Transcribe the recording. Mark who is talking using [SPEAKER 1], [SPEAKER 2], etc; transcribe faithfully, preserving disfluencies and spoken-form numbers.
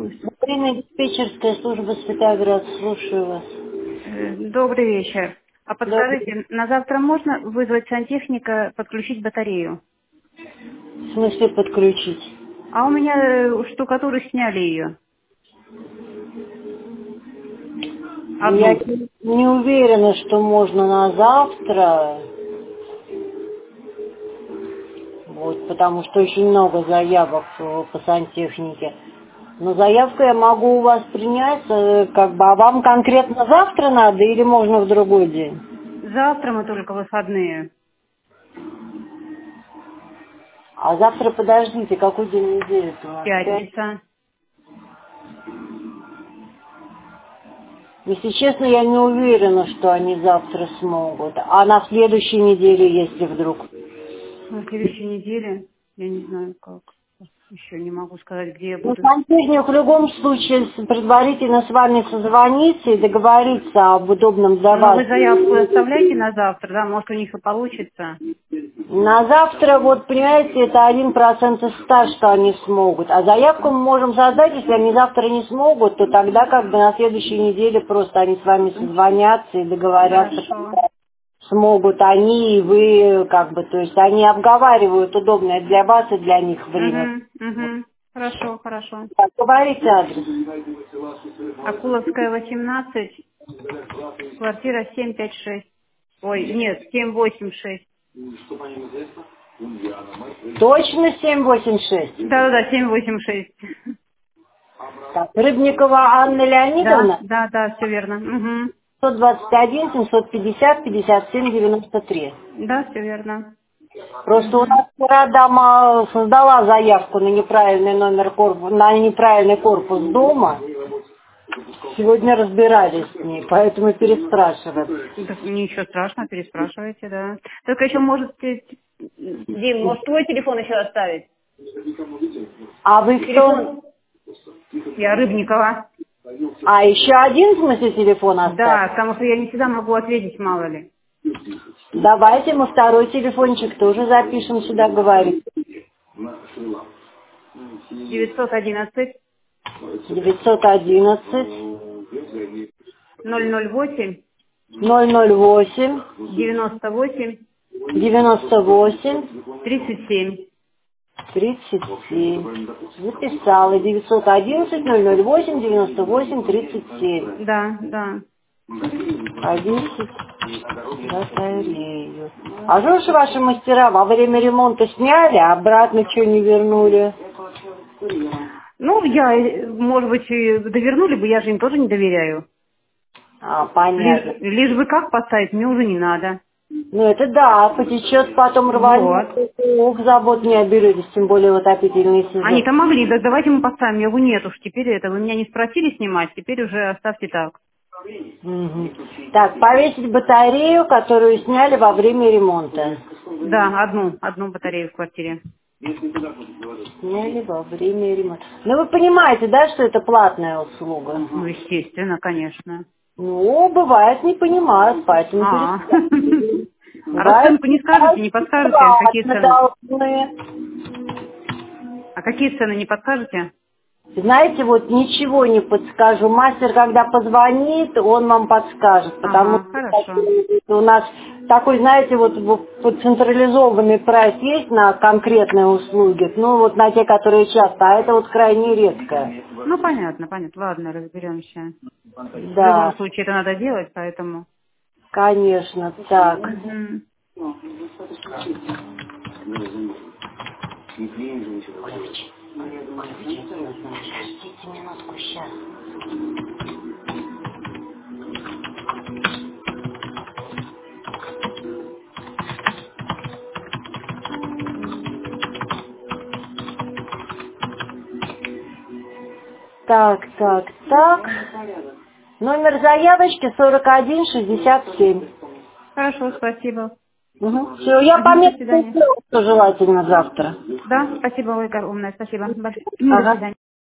[SPEAKER 1] Время диспетчерская служба Светоград. Слушаю вас.
[SPEAKER 2] Э, Добрый вечер. А
[SPEAKER 1] Добрый.
[SPEAKER 2] подскажите, на завтра можно вызвать сантехника, подключить батарею?
[SPEAKER 1] В смысле подключить?
[SPEAKER 2] А у меня э, у штукатуры сняли ее.
[SPEAKER 1] Я
[SPEAKER 2] Одну.
[SPEAKER 1] не уверена, что можно на завтра. Вот, потому что очень много заявок э, по сантехнике. Но заявку я могу у вас принять, э, как бы, а вам конкретно завтра надо или можно в другой день?
[SPEAKER 2] Завтра мы только выходные.
[SPEAKER 1] А завтра, подождите, какой день недели у нас? Пять.
[SPEAKER 2] Пятница.
[SPEAKER 1] Если честно, я не уверена, что они завтра смогут. А на следующей неделе, если вдруг.
[SPEAKER 2] На следующей неделе, я не знаю как. Еще не могу сказать, где я
[SPEAKER 1] Ну,
[SPEAKER 2] буду.
[SPEAKER 1] сантехник в любом случае с- предварительно с вами созвониться и договориться об удобном для
[SPEAKER 2] Но
[SPEAKER 1] вас.
[SPEAKER 2] вы заявку оставляете на завтра, да? Может, у них и получится.
[SPEAKER 1] На завтра, вот, понимаете, это один процент из ста, что они смогут. А заявку мы можем создать, если они завтра не смогут, то тогда как бы на следующей неделе просто они с вами созвонятся и договорятся,
[SPEAKER 2] Хорошо.
[SPEAKER 1] когда смогут они и вы, как бы, то есть они обговаривают удобное для вас и для них время.
[SPEAKER 2] Угу, угу. Хорошо, хорошо.
[SPEAKER 1] Так, говорите адрес.
[SPEAKER 2] Акуловская, восемнадцать, квартира семь пять шесть. Ой, нет, семь восемь шесть.
[SPEAKER 1] Точно семь восемь шесть.
[SPEAKER 2] Да-да-да, семь восемь шесть.
[SPEAKER 1] Так, Рыбникова Анна
[SPEAKER 2] Да,
[SPEAKER 1] Леонидовна,
[SPEAKER 2] да, да, все верно. Угу.
[SPEAKER 1] сто двадцать один семьсот пятьдесят пятьдесят семь девяносто три.
[SPEAKER 2] Да, все верно.
[SPEAKER 1] Просто у
[SPEAKER 2] Угу.
[SPEAKER 1] нас вчера дама создала заявку на неправильный номер корпуса, на неправильный корпус дома. Сегодня разбирались с ней, поэтому переспрашиваем.
[SPEAKER 2] Да, ничего страшного, переспрашивайте, да. Только еще может, ты- Дим, может твой телефон еще оставить?
[SPEAKER 1] А вы кто?
[SPEAKER 2] Телефон. Я Рыбникова.
[SPEAKER 1] А еще один, в смысле, телефон
[SPEAKER 2] Да,
[SPEAKER 1] оставить?
[SPEAKER 2] потому что я не всегда могу ответить, мало ли.
[SPEAKER 1] Давайте мы второй телефончик тоже запишем сюда, говорить.
[SPEAKER 2] девятьсот одиннадцать
[SPEAKER 1] девятьсот одиннадцать
[SPEAKER 2] ноль ноль восемь
[SPEAKER 1] ноль ноль восемь
[SPEAKER 2] девяносто восемь
[SPEAKER 1] девяносто восемь
[SPEAKER 2] тридцать семь.
[SPEAKER 1] тридцать семь. Записала. девятьсот одиннадцать ноль ноль восемь девяносто восемь тридцать семь.
[SPEAKER 2] Да, да.
[SPEAKER 1] Повесить батарею. А что ж ваши мастера во время ремонта сняли, а обратно что не вернули?
[SPEAKER 2] Ну, я, э, может быть, и довернули бы, я же им тоже не доверяю.
[SPEAKER 1] А,
[SPEAKER 2] Лишь,
[SPEAKER 1] понятно.
[SPEAKER 2] лишь бы как поставить, мне уже не надо.
[SPEAKER 1] Ну это да, потечет, потом рванет.
[SPEAKER 2] Вот.
[SPEAKER 1] Ох, забот не оберетесь, тем более в отопительный сезон.
[SPEAKER 2] Они-то могли, да давайте мы поставим. Я говорю, нет уж, теперь это, вы меня не спросили снимать, теперь уже оставьте так.
[SPEAKER 1] Мгм. Так, повесить батарею, которую сняли во время ремонта.
[SPEAKER 2] Да, одну, одну батарею в квартире.
[SPEAKER 1] Сняли во время ремонта. Ну вы понимаете, да, что это платная услуга?
[SPEAKER 2] Ну, естественно, конечно.
[SPEAKER 1] Ну, бывает, не понимают, поэтому
[SPEAKER 2] А,
[SPEAKER 1] переспрашивают.
[SPEAKER 2] а
[SPEAKER 1] Бывает,
[SPEAKER 2] расценку не скажете, не подскажете, а какие
[SPEAKER 1] платно
[SPEAKER 2] цены?
[SPEAKER 1] должны.
[SPEAKER 2] А какие цены не подскажете?
[SPEAKER 1] Знаете, вот ничего не подскажу. Мастер, когда позвонит, он вам подскажет, потому
[SPEAKER 2] Ага, хорошо.
[SPEAKER 1] что у нас такой, знаете, вот вот централизованный прайс есть на конкретные услуги, ну вот на те, которые часто, а это вот крайне редко.
[SPEAKER 2] Ну, понятно, понятно. Ладно, разберемся. В любом
[SPEAKER 1] Да,
[SPEAKER 2] случае это надо делать, поэтому...
[SPEAKER 1] конечно, так.
[SPEAKER 2] Мгм.
[SPEAKER 1] Подождите минутку, сейчас. Так, так, так. Номер заявочки сорок один шестьдесят семь.
[SPEAKER 2] Хорошо, спасибо.
[SPEAKER 1] Угу. Все, я
[SPEAKER 2] Мгм, до
[SPEAKER 1] пометку
[SPEAKER 2] свидания.
[SPEAKER 1] сделала, что желательно завтра.
[SPEAKER 2] Да, спасибо, Ольга, умная, спасибо. Больш- До
[SPEAKER 1] Ага.
[SPEAKER 2] свидания.